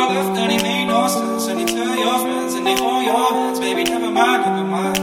I left and it made no sense. And you tell your friends and they hold your hands. Baby, never mind, never mind.